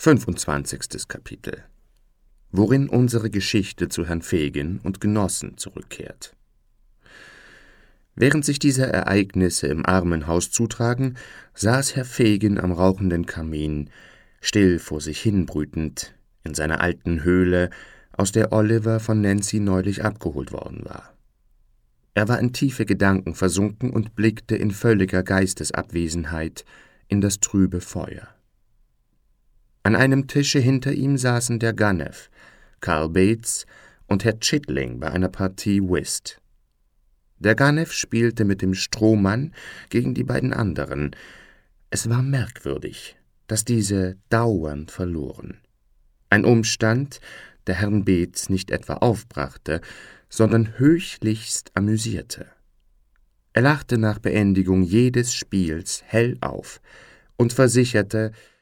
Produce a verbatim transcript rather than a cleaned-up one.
fünfundzwanzigstes Kapitel, worin unsere Geschichte zu Herrn Fagin und Genossen zurückkehrt. Während sich diese Ereignisse im Armenhaus zutragen, saß Herr Fagin am rauchenden Kamin, still vor sich hinbrütend, in seiner alten Höhle, aus der Oliver von Nancy neulich abgeholt worden war. Er war in tiefe Gedanken versunken und blickte in völliger Geistesabwesenheit in das trübe Feuer. An einem Tische hinter ihm saßen der Ganef, Karl Bates und Herr Chitling bei einer Partie Whist. Der Ganef spielte mit dem Strohmann gegen die beiden anderen. Es war merkwürdig, dass diese dauernd verloren. Ein Umstand, der Herrn Bates nicht etwa aufbrachte, sondern höchlichst amüsierte. Er lachte nach Beendigung jedes Spiels hell auf und versicherte,